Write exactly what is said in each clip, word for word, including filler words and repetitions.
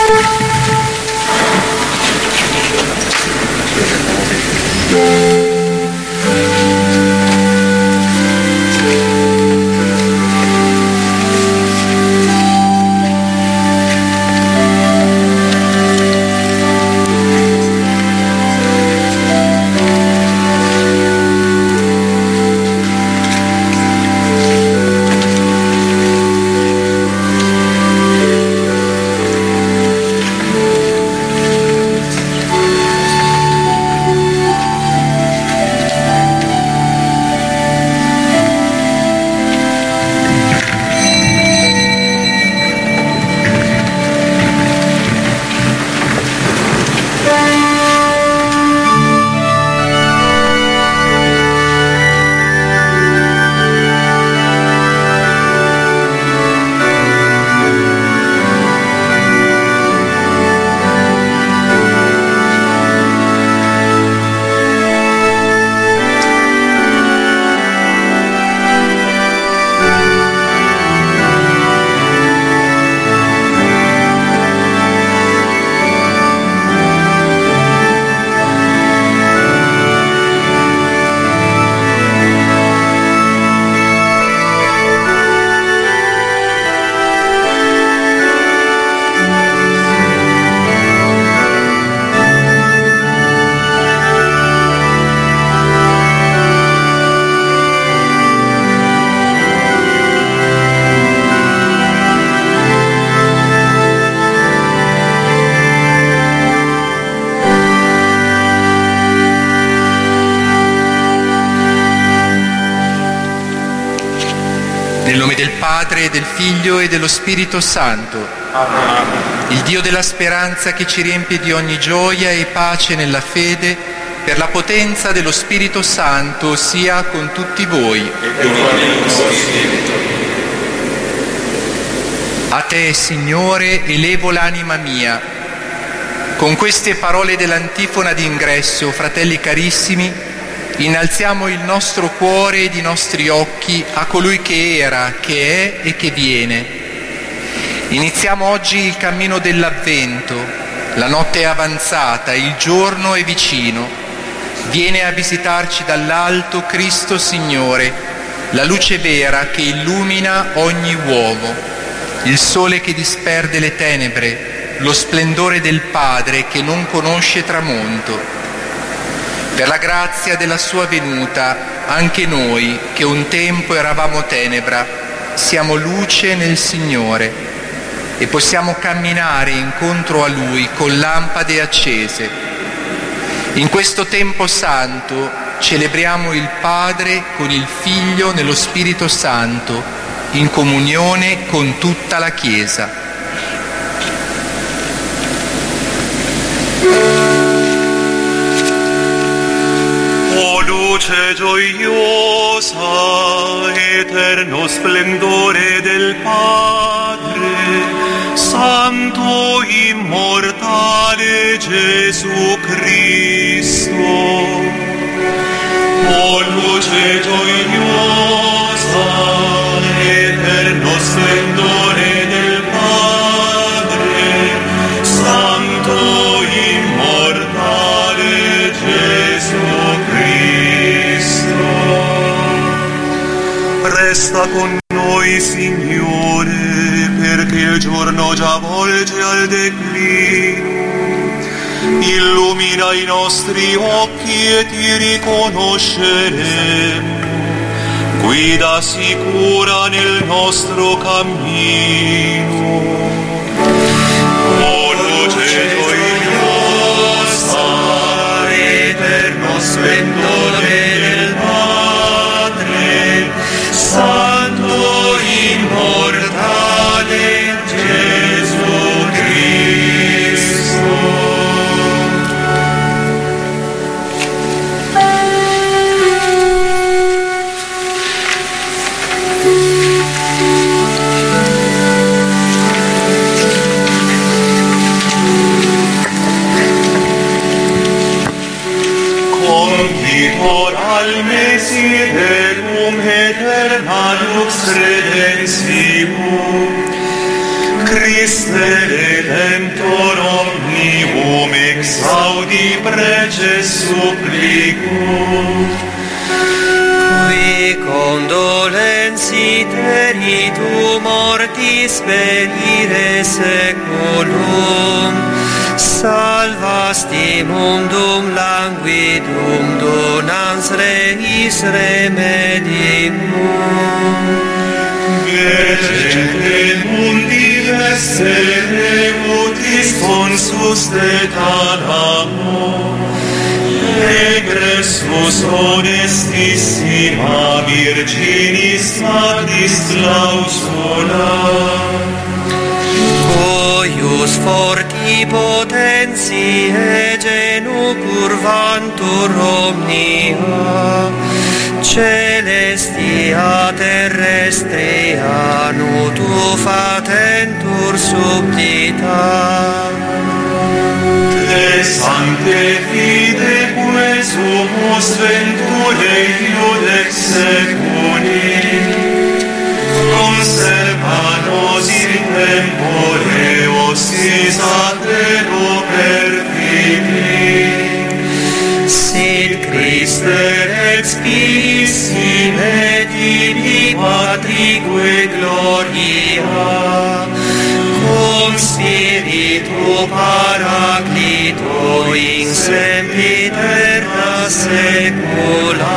Nel nome del Padre, del Figlio e dello Spirito Santo. Amen. Il Dio della speranza che ci riempie di ogni gioia e pace nella fede, per la potenza dello Spirito Santo, sia con tutti voi. E con il tuo Spirito. A te, Signore, elevo l'anima mia. Con queste parole dell'antifona d'ingresso, fratelli carissimi, innalziamo il nostro cuore ed i nostri occhi a colui che era, che è e che viene. Iniziamo oggi il cammino dell'Avvento. La notte è avanzata, il giorno è vicino. Viene a visitarci dall'alto Cristo Signore, la luce vera che illumina ogni uomo, il sole che disperde le tenebre, lo splendore del Padre che non conosce tramonto. Per la grazia della sua venuta, anche noi, che un tempo eravamo tenebra, siamo luce nel Signore e possiamo camminare incontro a Lui con lampade accese. In questo tempo santo celebriamo il Padre con il Figlio nello Spirito Santo, in comunione con tutta la Chiesa. O luce gioiosa, eterno splendore del Padre, Santo immortale Gesù Cristo. O luce gioiosa, eterno splendore del Padre, Santo immortale Gesù Cristo. Resta con noi, Signore, perché il giorno già volge al declino. Illumina i nostri occhi e ti riconosceremo. Guida sicura nel nostro cammino. O luce gioiosa, eterno splendore del Padre, Santo immortale Gesù Cristo. Convitor al Mesiderum aeterna lux redensibus, Christe Redemptor omnium exaudi preces supplicum. Qui condolensi teri tu mortis perire seculum, salvasti mundum languidum, donans reis remedium. Vecente mundi vestere utis consus de tanamum, egressus honestissima Virginis Magnis clausula, cuius forti potentiae genu curvantur omnia, celestia terrestria nutu fatentur subdita. Te sancte fide quesumus venturae iudex seculi, conserva nos in tempore ossis atero perfidi. Sit Christe expissime divi Patrique gloria, cum Spiritu Paraclito in sempiterna saecula.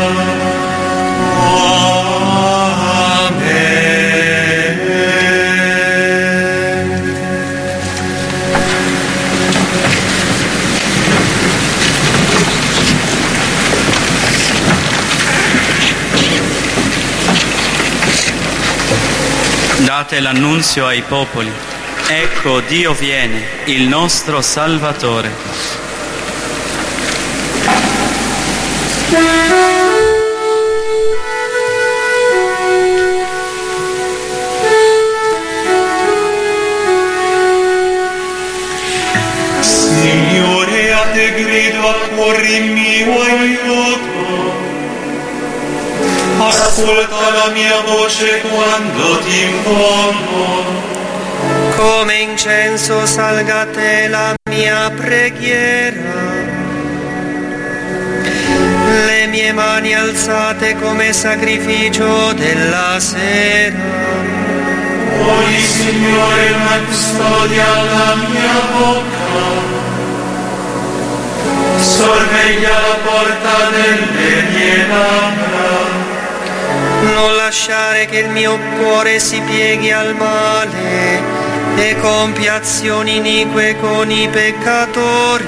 Date l'annunzio ai popoli. Ecco, Dio viene, il nostro Salvatore. Signore, a te grido, a cuore mio aiuto. Ascolta la mia voce quando ti invoco. Come incenso salga a te la mia preghiera, le mie mani alzate come sacrificio della sera. Poni, Signore, una custodia alla mia bocca, sorveglia la porta delle mie labbra. Non lasciare che il mio cuore si pieghi al male e compia azioni inique con i peccatori,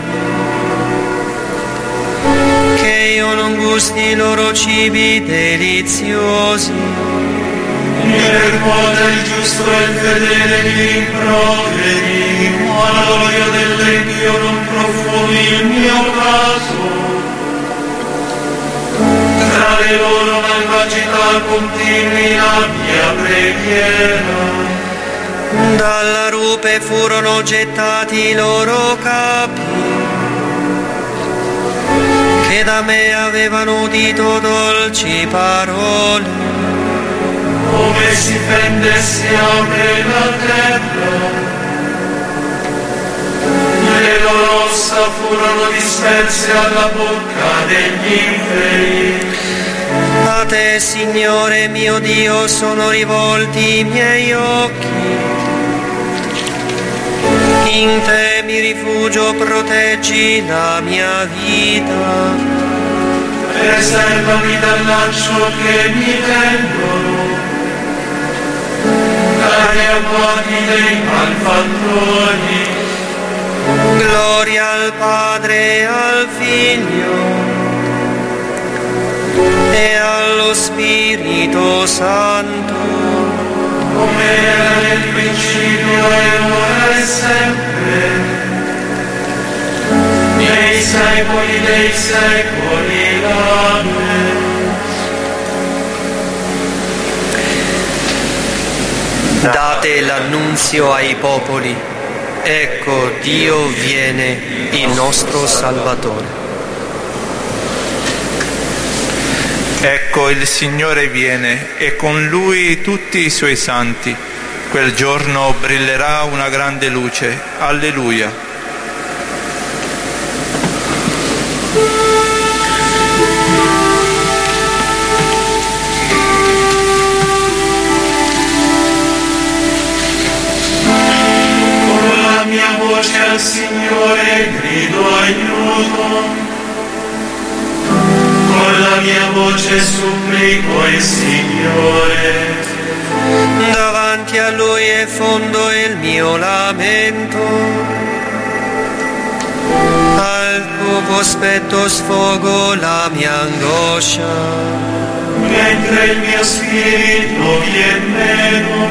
che io non gusti i loro cibi deliziosi. Mi percuote il giusto e il fedele mi rimproveri, ma l'olio dell'Iddio non profumi il mio caso. Tra le loro malvagità continui la mia preghiera. Dalla rupe furono gettati i loro capi, che da me avevano udito dolci parole. Come si fende e si apre la terra, le loro ossa furono disperse alla bocca degli inferi. A te, Signore mio Dio, sono rivolti i miei occhi. In te mi rifugio, proteggi la mia vita. Preservami dal laccio che mi tendono, dagli agguati dei malfattori. Gloria al Padre e al Figlio e allo Spirito Santo, come era nel principio e ora e sempre, nei secoli dei secoli. Amen. Date l'annunzio ai popoli. Ecco, Dio viene, il nostro Salvatore. Ecco, il Signore viene e con Lui tutti i Suoi santi. Quel giorno brillerà una grande luce. Alleluia. Con la mia voce al Signore grido aiuto, con la mia voce supplico il Signore. Davanti a Lui effondo il mio lamento, al tuo cospetto sfogo la mia angoscia. Mentre il mio spirito viene meno,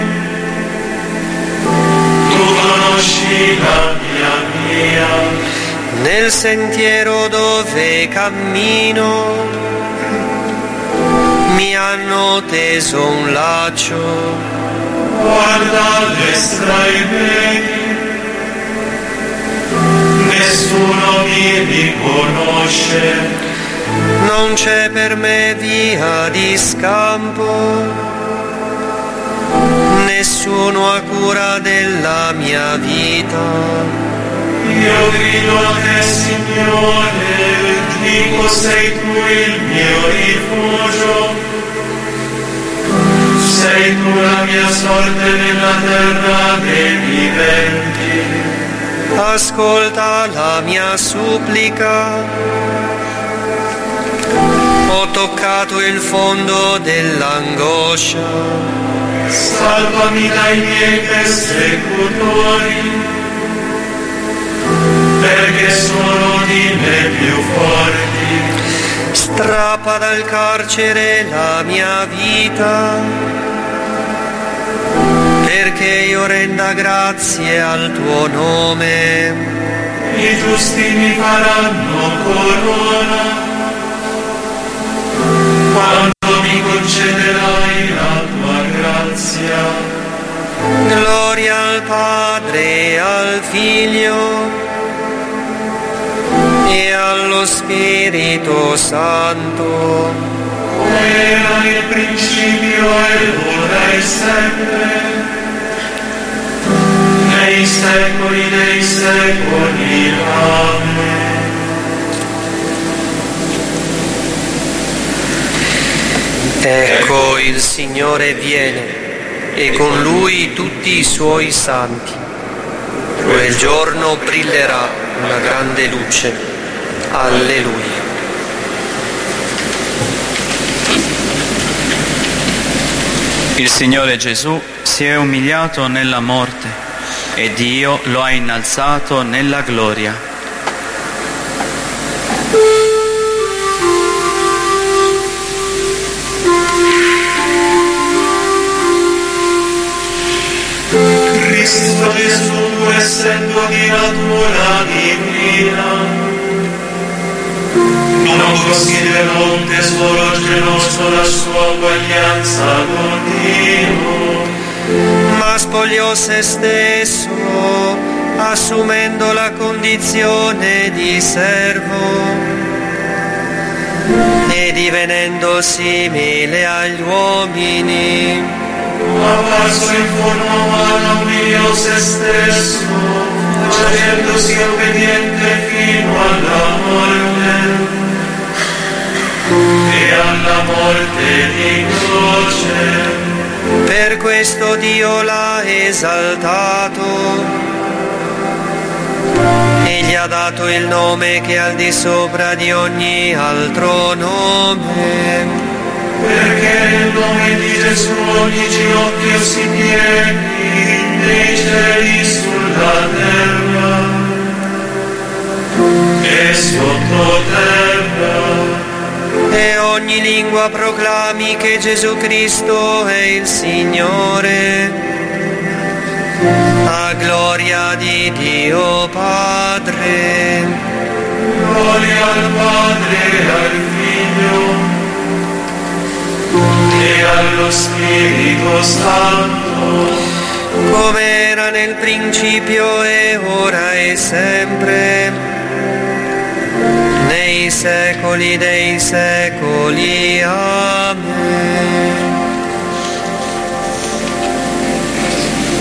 tu conosci la mia via. Nel sentiero dove cammino mi hanno teso un laccio. Guarda a destra e vedi, nessuno mi riconosce. Non c'è per me via di scampo, nessuno ha cura della mia vita. Io grido a te, Signore, dico sei tu il mio rifugio. Sei tu la mia sorte nella terra dei viventi. Ascolta la mia supplica. Ho toccato il fondo dell'angoscia. Salvami dai miei persecutori, perché sono di me più forti. Strappa dal carcere la mia vita, perché io renda grazie al tuo nome. I giusti mi faranno corona, quando mi concederai la tua grazia. Gloria al Padre e al Figlio e allo Spirito Santo, come era il principio e ora e sempre, nei secoli dei secoli. Amen. Ecco il Signore viene e con Lui tutti i Suoi santi. Quel giorno brillerà una grande luce. Alleluia. Il Signore Gesù si è umiliato nella morte e Dio lo ha innalzato nella gloria. Cristo Gesù, essendo di natura divina, non considerò un tesoro geloso la sua uguaglianza con Dio, ma spogliò se stesso, assumendo la condizione di servo e divenendo simile agli uomini. Apparso in forma umana, umiliò se stesso, facendosi obbediente fino alla morte e alla morte di croce. Per questo Dio l'ha esaltato e gli ha dato il nome che è al di sopra di ogni altro nome, perché nel nome di Gesù ogni ginocchio si pieghi, nei cieli, sulla terra e sottoterra, e ogni lingua proclami che Gesù Cristo è il Signore, a gloria di Dio Padre. Gloria al Padre e al Figlio e allo Spirito Santo, come era nel principio e ora e sempre, nei secoli dei secoli. Amen.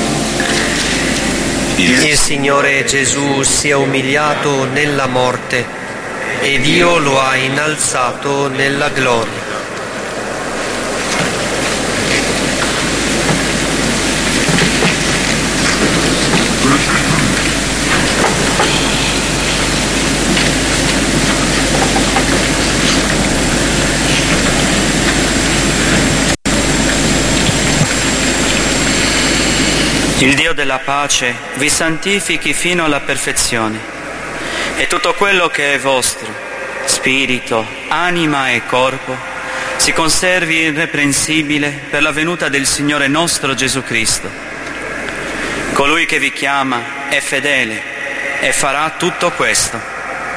Il Signore Gesù si è umiliato nella morte e Dio lo ha innalzato nella gloria. Il Dio della pace vi santifichi fino alla perfezione e tutto quello che è vostro, spirito, anima e corpo, si conservi irreprensibile per la venuta del Signore nostro Gesù Cristo. Colui che vi chiama è fedele e farà tutto questo.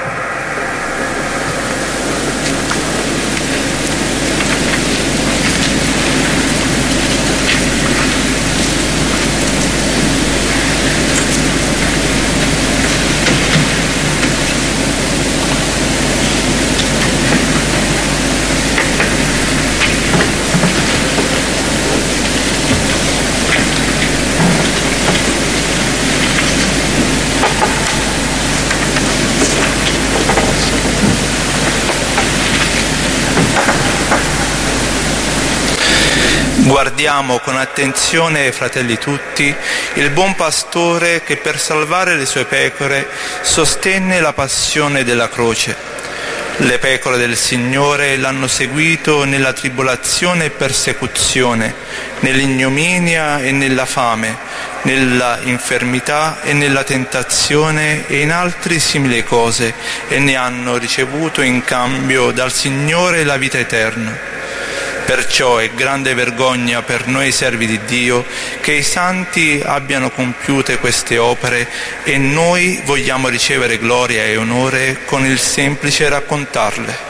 Guardiamo con attenzione, fratelli tutti, il buon pastore che per salvare le sue pecore sostenne la passione della croce. Le pecore del Signore l'hanno seguito nella tribolazione e persecuzione, nell'ignominia e nella fame, nella infermità e nella tentazione e in altre simili cose, e ne hanno ricevuto in cambio dal Signore la vita eterna. Perciò è grande vergogna per noi servi di Dio che i santi abbiano compiute queste opere e noi vogliamo ricevere gloria e onore con il semplice raccontarle.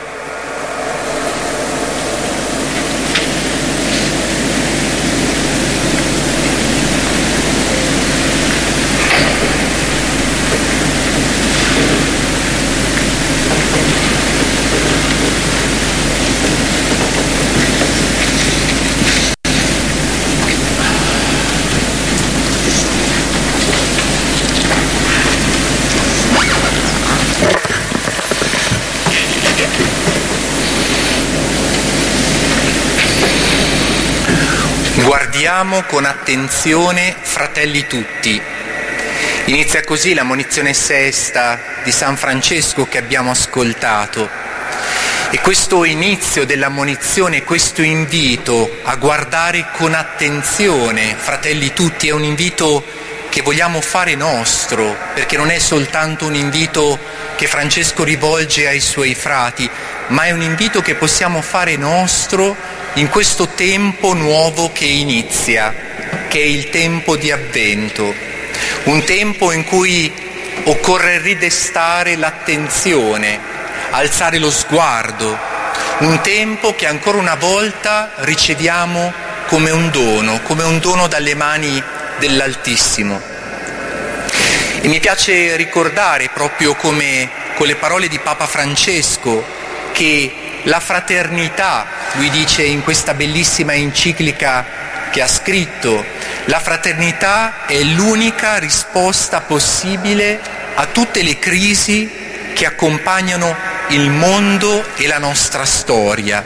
Guardiamo con attenzione, fratelli tutti. Inizia così la monizione sesta di San Francesco che abbiamo ascoltato. E questo inizio della monizione, questo invito a guardare con attenzione, fratelli tutti, è un invito che vogliamo fare nostro, perché non è soltanto un invito che Francesco rivolge ai suoi frati, ma è un invito che possiamo fare nostro in questo tempo nuovo che inizia, che è il tempo di Avvento, un tempo in cui occorre ridestare l'attenzione, alzare lo sguardo, un tempo che ancora una volta riceviamo come un dono, come un dono dalle mani dell'Altissimo. E mi piace ricordare, proprio come con le parole di Papa Francesco, che la fraternità, lui dice in questa bellissima enciclica che ha scritto, la fraternità è l'unica risposta possibile a tutte le crisi che accompagnano il mondo e la nostra storia.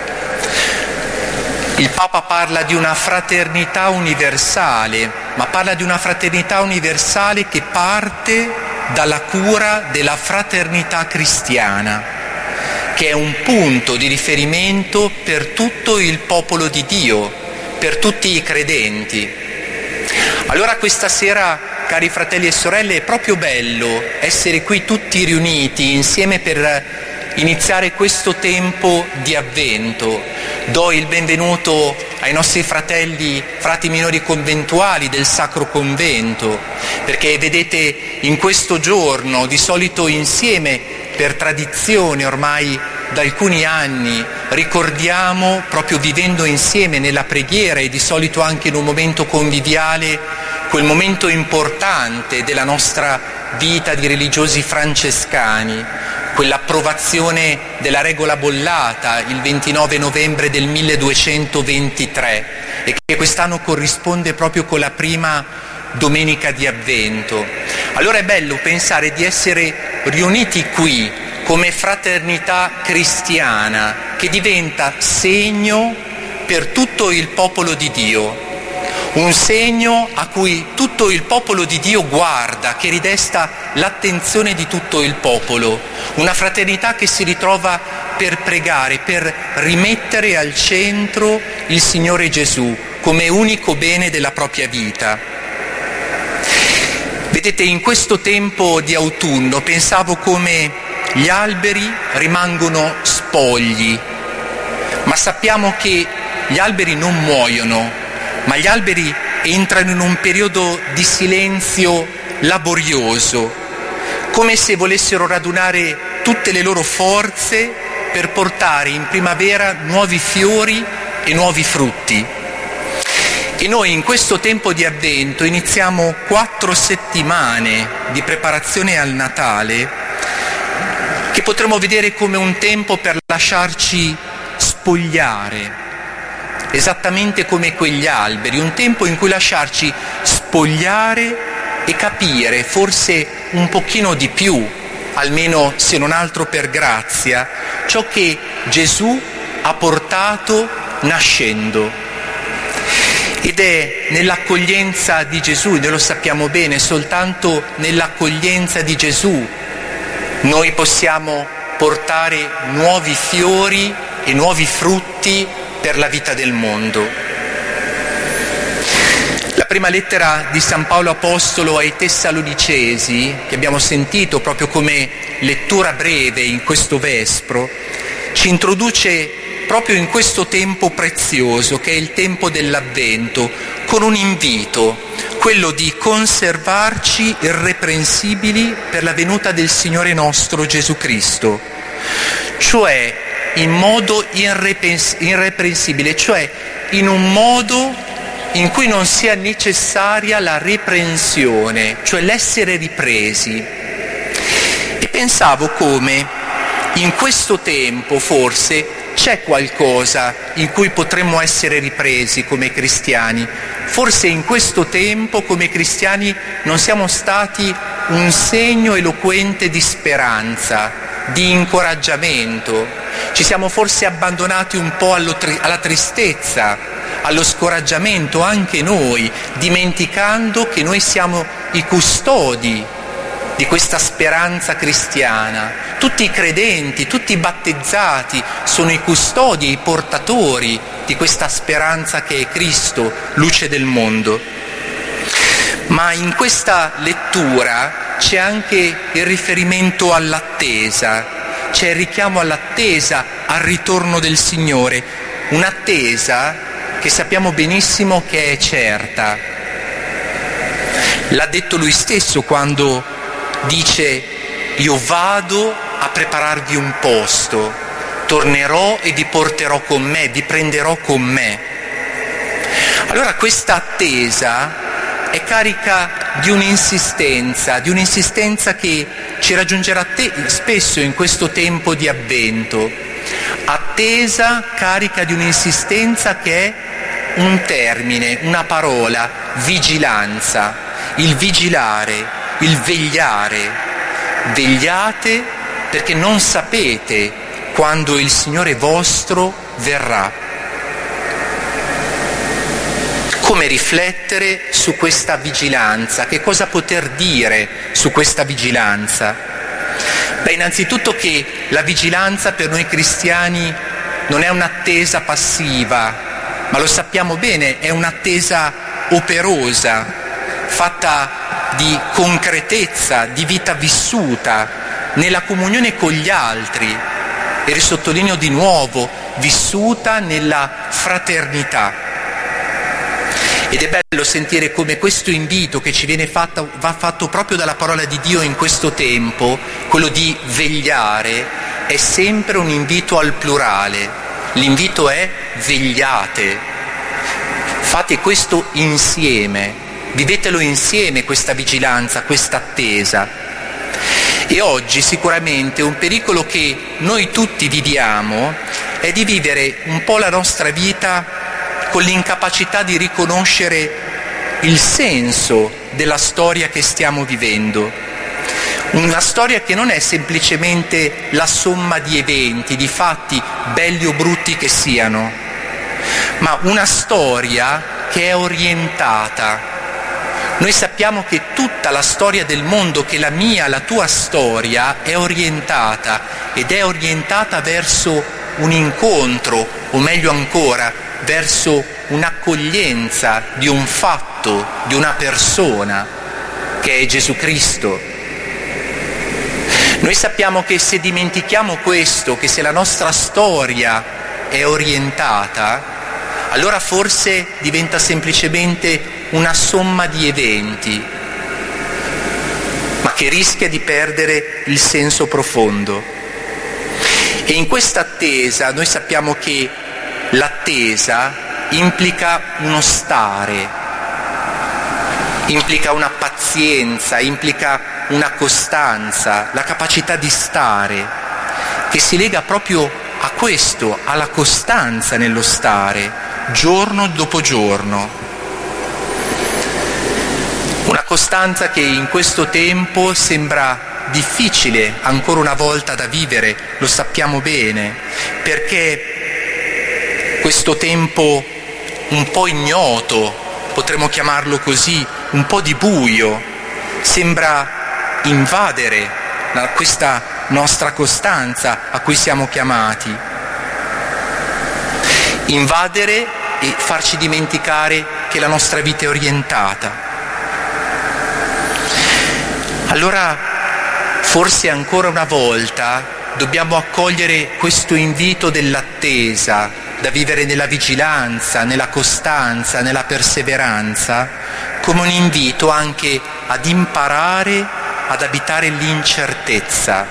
Il Papa parla di una fraternità universale, ma parla di una fraternità universale che parte dalla cura della fraternità cristiana, che è un punto di riferimento per tutto il popolo di Dio, per tutti i credenti. Allora questa sera, cari fratelli e sorelle, è proprio bello essere qui tutti riuniti insieme per iniziare questo tempo di Avvento. Do il benvenuto ai nostri fratelli, frati minori conventuali del Sacro Convento, perché vedete in questo giorno, di solito insieme, per tradizione ormai da alcuni anni, ricordiamo, proprio vivendo insieme nella preghiera e di solito anche in un momento conviviale, quel momento importante della nostra vita di religiosi francescani, quell'approvazione della regola bollata il ventinove novembre del milleduecentoventitré e che quest'anno corrisponde proprio con la prima domenica di Avvento. Allora è bello pensare di essere riuniti qui come fraternità cristiana che diventa segno per tutto il popolo di Dio, un segno a cui tutto il popolo di Dio guarda, che ridesta l'attenzione di tutto il popolo, una fraternità che si ritrova per pregare, per rimettere al centro il Signore Gesù come unico bene della propria vita. Vedete, in questo tempo di autunno pensavo come gli alberi rimangono spogli, ma sappiamo che gli alberi non muoiono, ma gli alberi entrano in un periodo di silenzio laborioso, come se volessero radunare tutte le loro forze per portare in primavera nuovi fiori e nuovi frutti. E noi in questo tempo di Avvento iniziamo quattro settimane di preparazione al Natale che potremmo vedere come un tempo per lasciarci spogliare, esattamente come quegli alberi, un tempo in cui lasciarci spogliare e capire forse un pochino di più, almeno se non altro per grazia, ciò che Gesù ha portato nascendo. Ed è nell'accoglienza di Gesù, noi lo sappiamo bene, soltanto nell'accoglienza di Gesù noi possiamo portare nuovi fiori e nuovi frutti per la vita del mondo. La prima lettera di San Paolo Apostolo ai Tessalonicesi, che abbiamo sentito proprio come lettura breve in questo vespro, ci introduce proprio in questo tempo prezioso che è il tempo dell'Avvento, con un invito, quello di conservarci irreprensibili per la venuta del Signore nostro Gesù Cristo, cioè in modo irrepens- irreprensibile, cioè in un modo in cui non sia necessaria la reprensione, cioè l'essere ripresi. E pensavo come in questo tempo forse c'è qualcosa in cui potremmo essere ripresi come cristiani. Forse in questo tempo come cristiani non siamo stati un segno eloquente di speranza, di incoraggiamento. Ci siamo forse abbandonati un po' allo tri- alla tristezza, allo scoraggiamento anche noi, dimenticando che noi siamo i custodi di questa speranza cristiana. Tutti i credenti, tutti i battezzati sono i custodi, i portatori di questa speranza che è Cristo, luce del mondo. Ma in questa lettura c'è anche il riferimento all'attesa, c'è il richiamo all'attesa, al ritorno del Signore, un'attesa che sappiamo benissimo che è certa. L'ha detto Lui stesso quando dice: io vado a prepararvi un posto, tornerò e vi porterò con me, vi prenderò con me. Allora questa attesa è carica di un'insistenza, di un'insistenza che ci raggiungerà te- spesso in questo tempo di Avvento. Attesa carica di un'insistenza che è un termine, una parola, vigilanza, il vigilare, il vegliare. Vegliate perché non sapete quando il Signore vostro verrà. Come riflettere su questa vigilanza? Che cosa poter dire su questa vigilanza? Beh, innanzitutto che la vigilanza per noi cristiani non è un'attesa passiva, ma lo sappiamo bene, è un'attesa operosa, fatta di concretezza, di vita vissuta, nella comunione con gli altri, e risottolineo di nuovo, vissuta nella fraternità. Ed è bello sentire come questo invito che ci viene fatto, va fatto proprio dalla parola di Dio in questo tempo, quello di vegliare, è sempre un invito al plurale. L'invito è: vegliate, fate questo insieme, vivetelo insieme questa vigilanza, questa attesa. E oggi sicuramente un pericolo che noi tutti viviamo è di vivere un po' la nostra vita con l'incapacità di riconoscere il senso della storia che stiamo vivendo. Una storia che non è semplicemente la somma di eventi, di fatti, belli o brutti che siano, ma una storia che è orientata. Noi sappiamo che tutta la storia del mondo, che la mia, la tua storia, è orientata ed è orientata verso un incontro, o meglio ancora, verso un'accoglienza di un fatto, di una persona, che è Gesù Cristo. Noi sappiamo che se dimentichiamo questo, che se la nostra storia è orientata, allora forse diventa semplicemente una somma di eventi, ma che rischia di perdere il senso profondo. E in questa attesa noi sappiamo che l'attesa implica uno stare, implica una pazienza, implica una costanza, la capacità di stare, che si lega proprio a questo, alla costanza nello stare, giorno dopo giorno. Una costanza che in questo tempo sembra difficile ancora una volta da vivere, lo sappiamo bene, perché questo tempo un po' ignoto, potremmo chiamarlo così, un po' di buio, sembra invadere la, questa nostra costanza a cui siamo chiamati, invadere e farci dimenticare che la nostra vita è orientata. Allora forse ancora una volta dobbiamo accogliere questo invito dell'attesa, da vivere nella vigilanza, nella costanza, nella perseveranza, come un invito anche ad imparare ad abitare l'incertezza.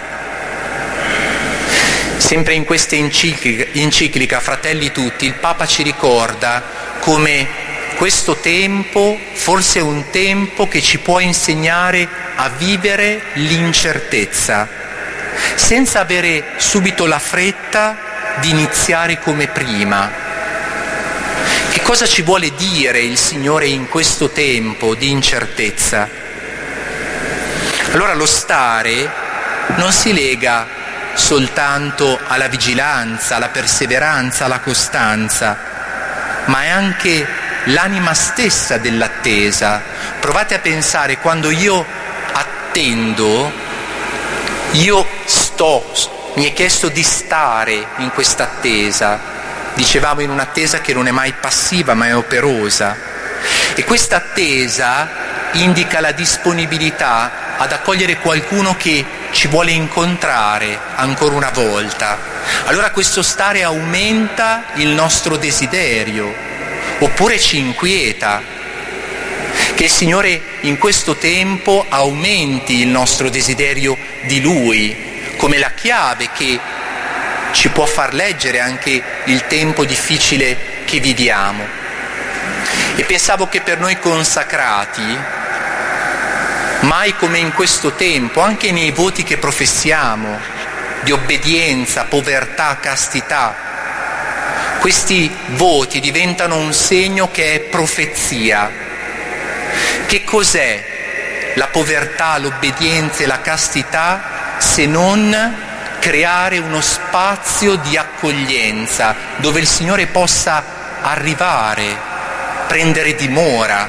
Sempre in questa enciclica, enciclica Fratelli Tutti, il Papa ci ricorda come questo tempo forse è un tempo che ci può insegnare a vivere l'incertezza, senza avere subito la fretta di iniziare come prima. Che cosa ci vuole dire il Signore in questo tempo di incertezza? Allora lo stare non si lega soltanto alla vigilanza, alla perseveranza, alla costanza, ma è anche l'anima stessa dell'attesa. Provate a pensare, quando io attendo, io sto, mi è chiesto di stare in questa attesa. Dicevamo in un'attesa che non è mai passiva ma è operosa. E questa attesa indica la disponibilità ad accogliere qualcuno che ci vuole incontrare ancora una volta. Allora questo stare aumenta il nostro desiderio, oppure ci inquieta. Che il Signore in questo tempo aumenti il nostro desiderio di Lui, come la chiave che ci può far leggere anche il tempo difficile che viviamo. E pensavo che per noi consacrati, mai come in questo tempo, anche nei voti che professiamo, di obbedienza, povertà, castità, questi voti diventano un segno che è profezia. Che cos'è la povertà, l'obbedienza e la castità se non creare uno spazio di accoglienza dove il Signore possa arrivare, prendere dimora?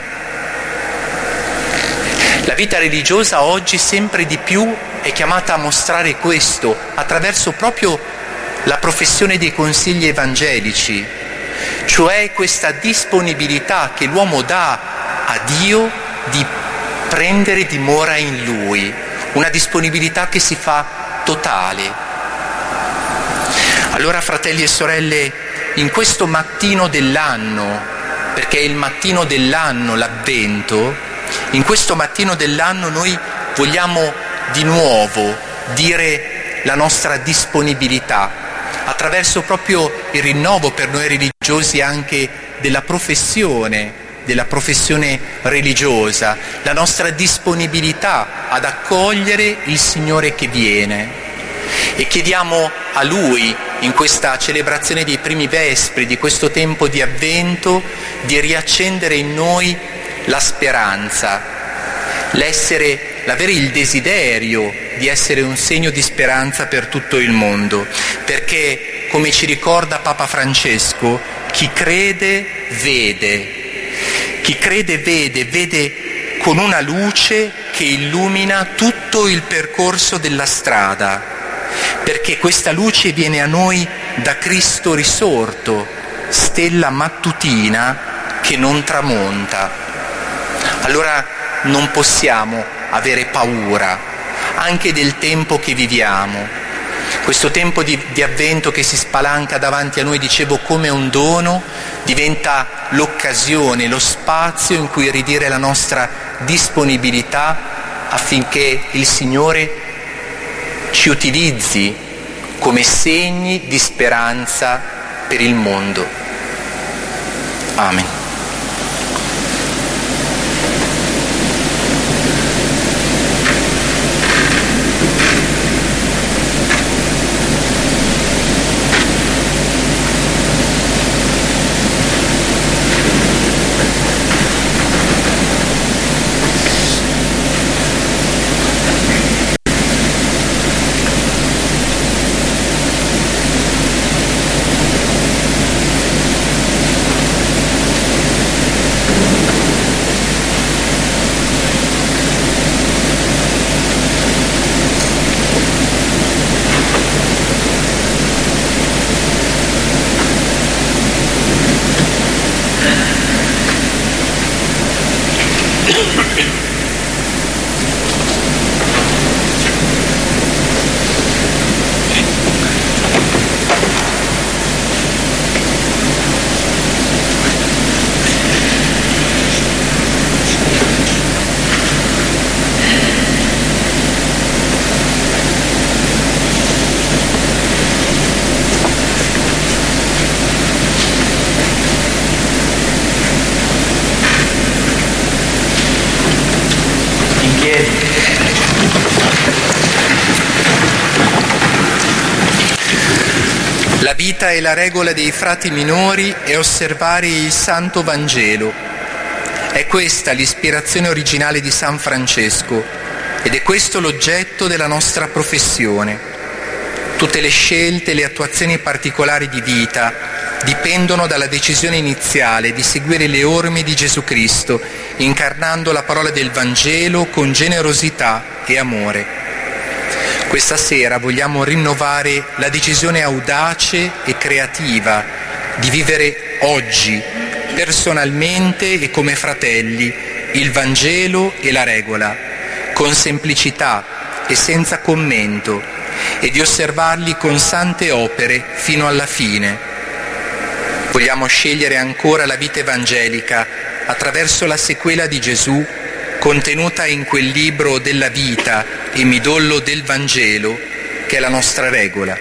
La vita religiosa oggi sempre di più è chiamata a mostrare questo attraverso proprio la professione dei consigli evangelici, cioè questa disponibilità che l'uomo dà a Dio di prendere dimora in Lui, una disponibilità che si fa totale. Allora, fratelli e sorelle, in questo mattino dell'anno, perché è il mattino dell'anno l'Avvento, in questo mattino dell'anno noi vogliamo di nuovo dire la nostra disponibilità attraverso proprio il rinnovo per noi religiosi anche della professione, della professione religiosa, la nostra disponibilità ad accogliere il Signore che viene. E chiediamo a Lui, in questa celebrazione dei primi vespri, di questo tempo di Avvento, di riaccendere in noi la speranza, l'essere, l'avere il desiderio di essere un segno di speranza per tutto il mondo, perché, come ci ricorda Papa Francesco, chi crede vede, chi crede vede, vede con una luce che illumina tutto il percorso della strada, perché questa luce viene a noi da Cristo risorto, stella mattutina che non tramonta. Allora non possiamo avere paura anche del tempo che viviamo, questo tempo di, di avvento che si spalanca davanti a noi, dicevo, come un dono, diventa l'occasione, lo spazio in cui ridire la nostra disponibilità affinché il Signore ci utilizzi come segni di speranza per il mondo. Amen. La vita e la regola dei frati minori è osservare il Santo Vangelo. È questa l'ispirazione originale di San Francesco ed è questo l'oggetto della nostra professione. Tutte le scelte e le attuazioni particolari di vita dipendono dalla decisione iniziale di seguire le orme di Gesù Cristo, incarnando la parola del Vangelo con generosità e amore. Questa sera vogliamo rinnovare la decisione audace e creativa di vivere oggi, personalmente e come fratelli, il Vangelo e la regola, con semplicità e senza commento, e di osservarli con sante opere fino alla fine. Vogliamo scegliere ancora la vita evangelica attraverso la sequela di Gesù contenuta in quel libro della vita e midollo del Vangelo che è la nostra regola.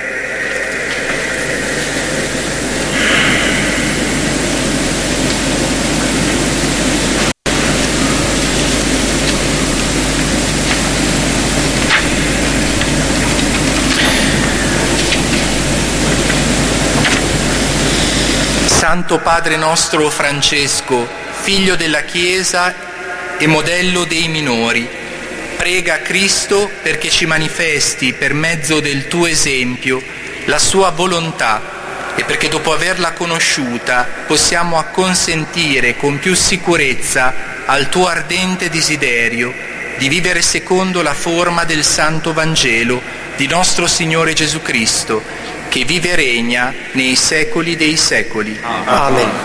Santo Padre nostro Francesco, figlio della Chiesa e modello dei minori, prega Cristo perché ci manifesti per mezzo del tuo esempio la sua volontà e perché dopo averla conosciuta possiamo acconsentire con più sicurezza al tuo ardente desiderio di vivere secondo la forma del Santo Vangelo di nostro Signore Gesù Cristo, che vive e regna nei secoli dei secoli. Amen.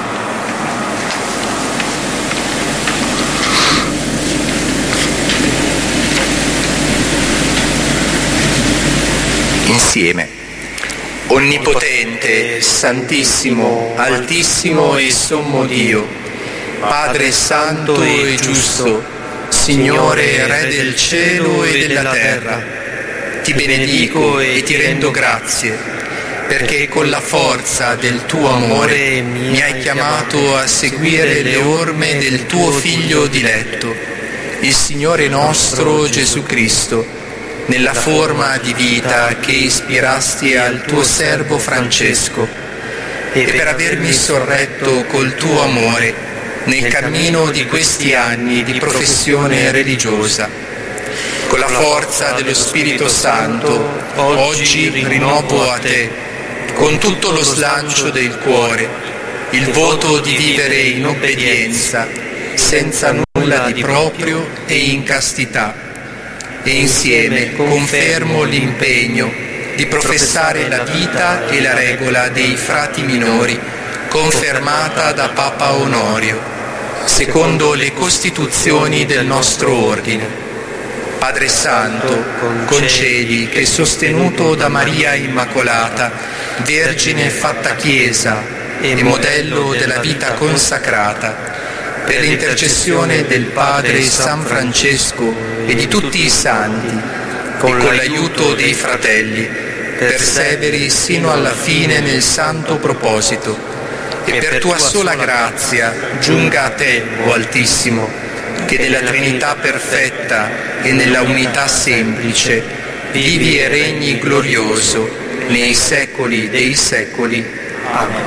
Insieme. Onnipotente, Santissimo, Altissimo e Sommo Dio, Padre Santo e Giusto, Signore Re del cielo e della terra, ti benedico e ti rendo grazie, perché con la forza del tuo amore mi hai chiamato a seguire le orme del tuo Figlio diletto, il Signore nostro Gesù Cristo, nella forma di vita che ispirasti al tuo servo Francesco, e per avermi sorretto col tuo amore nel cammino di questi anni di professione religiosa. Con la forza dello Spirito Santo, oggi rinnovo a te, con tutto lo slancio del cuore, il voto di vivere in obbedienza, senza nulla di proprio e in castità, e insieme confermo l'impegno di professare la vita e la regola dei frati minori, confermata da Papa Onorio, secondo le costituzioni del nostro ordine. Padre Santo, concedi che, sostenuto da Maria Immacolata, Vergine fatta Chiesa e modello della vita consacrata, per l'intercessione del Padre San Francesco e di tutti i santi, e con l'aiuto dei fratelli, perseveri sino alla fine nel santo proposito, e per tua sola grazia giunga a te, o Altissimo, che nella Trinità perfetta e nella unità semplice vivi e regni glorioso nei secoli dei secoli. Amen.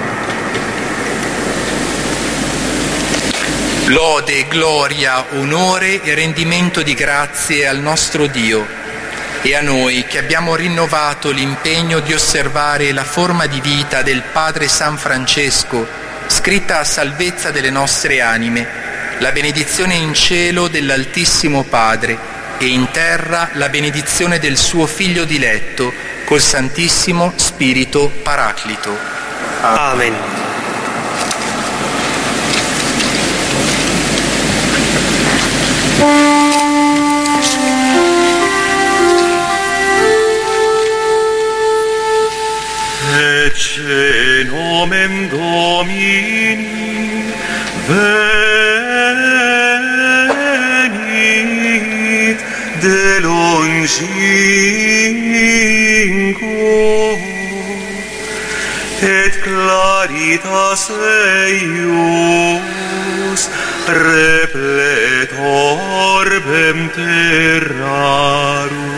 Lode, gloria, onore e rendimento di grazie al nostro Dio e a noi che abbiamo rinnovato l'impegno di osservare la forma di vita del Padre San Francesco, scritta a salvezza delle nostre anime, la benedizione in cielo dell'Altissimo Padre e in terra la benedizione del suo Figlio diletto col Santissimo Spirito Paraclito. Amen. Ecce nomen Domini, venit de longinquo, et claritas eius replet orbem terrarum.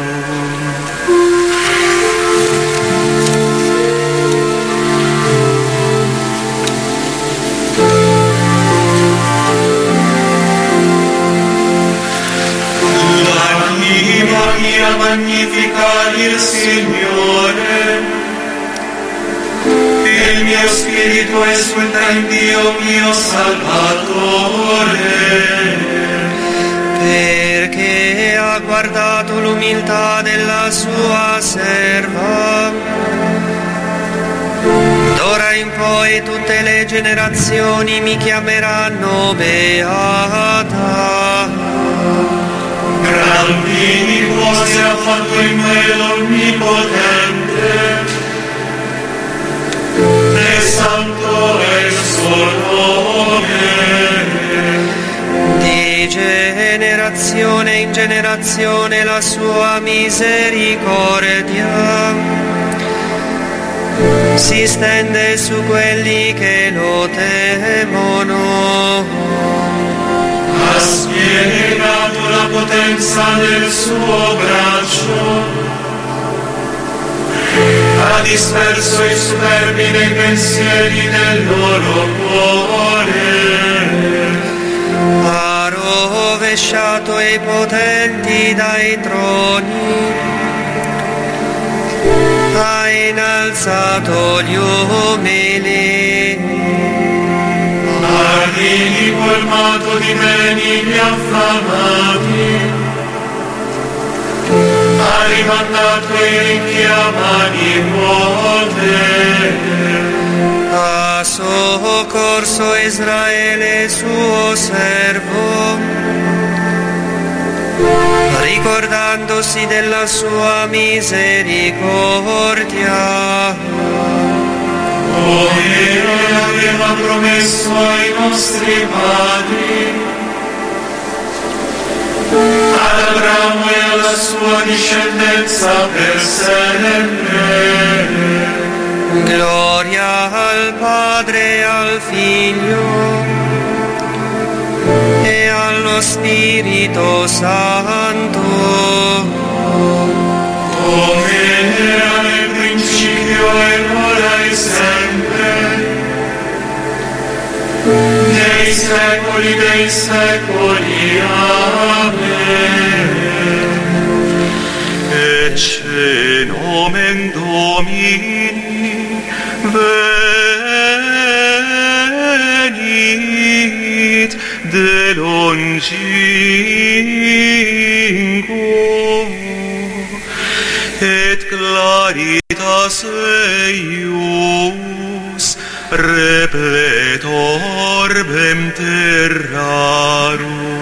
Maria, magnifica il Signore, il mio spirito esulta in Dio mio Salvatore, perché ha guardato l'umiltà della sua serva. D'ora in poi tutte le generazioni mi chiameranno beata. Grandi cose ha fatto in me l'Onnipotente, e santo è il suo nome. Di generazione in generazione la sua misericordia si stende su quelli che lo temono. Ha spiegato la potenza del suo braccio, ha disperso i superbi nei pensieri del loro cuore, ha rovesciato i potenti dai troni, ha innalzato gli umili, Ardini colmato di beni gli affamati, ha rimandato i ricchi a mani vuote, ha soccorso Israele suo servo, ricordandosi della sua misericordia, come aveva promesso ai nostri padri, ad Abramo e alla sua discendenza per sempre. Gloria al Padre e al Figlio e allo Spirito Santo, come era nel principio e ora e sempre, nei secoli secoli dei secoli. Amen. Ecce nomen Domini, venit de longinquo, et claritas eius replet orbem terrarum.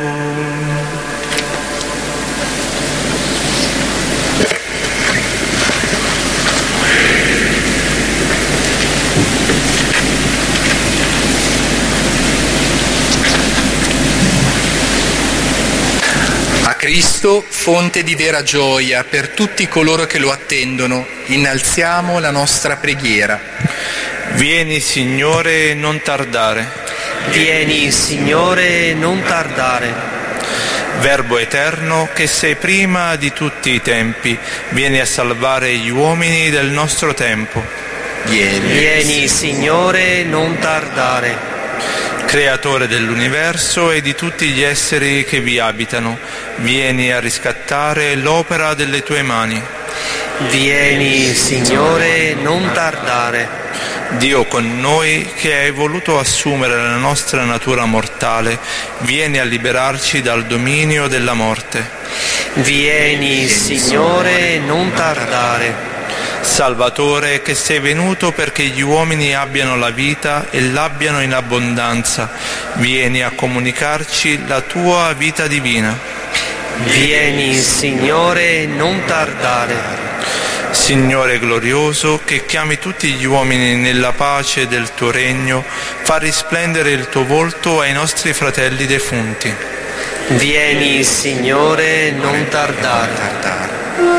Cristo, fonte di vera gioia per tutti coloro che lo attendono, innalziamo la nostra preghiera. Vieni, Signore, non tardare. Vieni, Signore, non tardare. Verbo eterno, che sei prima di tutti i tempi, vieni a salvare gli uomini del nostro tempo. Vieni, Vieni, Signore, non tardare. Creatore dell'universo e di tutti gli esseri che vi abitano, vieni a riscattare l'opera delle tue mani. Vieni, Signore, non tardare. Dio con noi, che hai voluto assumere la nostra natura mortale, vieni a liberarci dal dominio della morte. Vieni, Signore, non tardare. Salvatore, che sei venuto perché gli uomini abbiano la vita e l'abbiano in abbondanza, vieni a comunicarci la tua vita divina. Vieni, Signore, non tardare. Signore glorioso, che chiami tutti gli uomini nella pace del tuo regno, fa risplendere il tuo volto ai nostri fratelli defunti. Vieni, Signore, non tardare.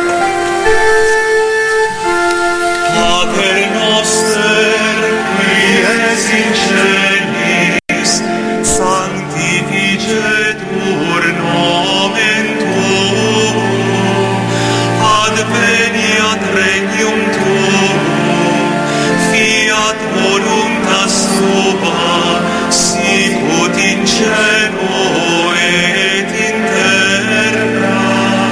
Pater noster, qui es in celis, sanctificetur nomen tuum, adveniat regnum tuum, fiat voluntas tua, sicut in cielo et in terra.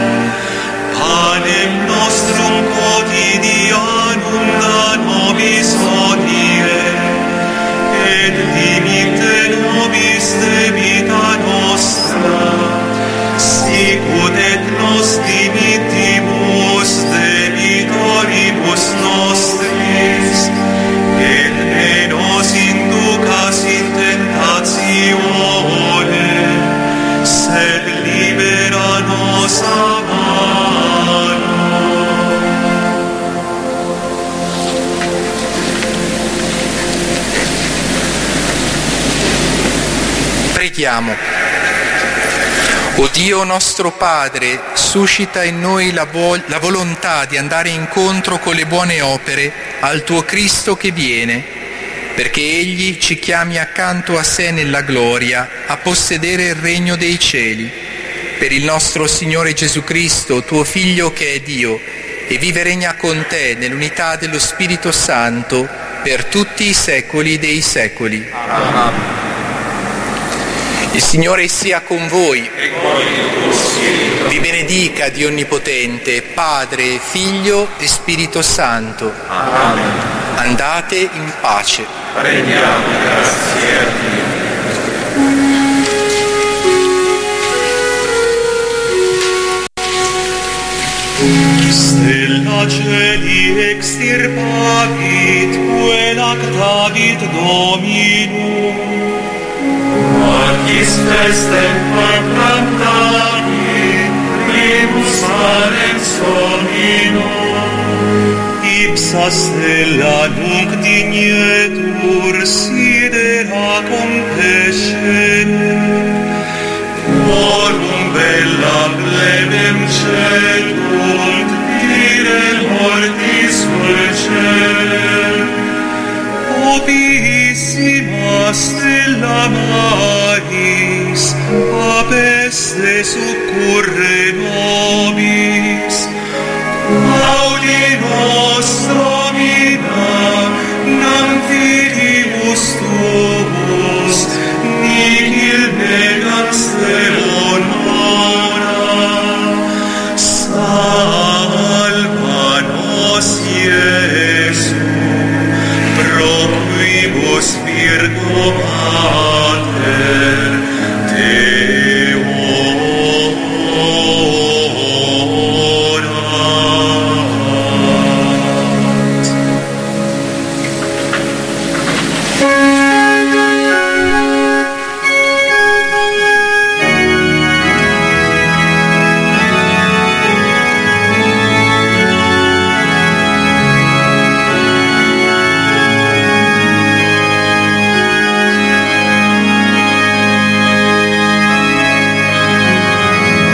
Panem nostrum quotidianum da nobis hodie, et dimitte nobis debita nostra, sicut et nos dimittimus debitoribus nostris, et ne nos inducas in tentatione, sed libera nos a malo. Preghiamo. O Dio nostro Padre, suscita in noi la, vo- la volontà di andare incontro con le buone opere al tuo Cristo che viene, perché Egli ci chiami accanto a sé nella gloria a possedere il regno dei cieli. Per il nostro Signore Gesù Cristo, tuo Figlio che è Dio, e vive e regna con te nell'unità dello Spirito Santo per tutti i secoli dei secoli. Amen. Il Signore sia con voi. Vi benedica Dio Onnipotente, Padre, Figlio e Spirito Santo. Amen. Andate in pace. Rendiamo grazie a Dio. Stella celi extirpavit, quel actavit Dominum. Mortis festem proclamavit, primus valens Dominum. Ipsa stella nunc dignetur sidera compescere, Morum bella plebem celunt, dire mortis fulcere. Opissima stella Maris, a peste succurre nos.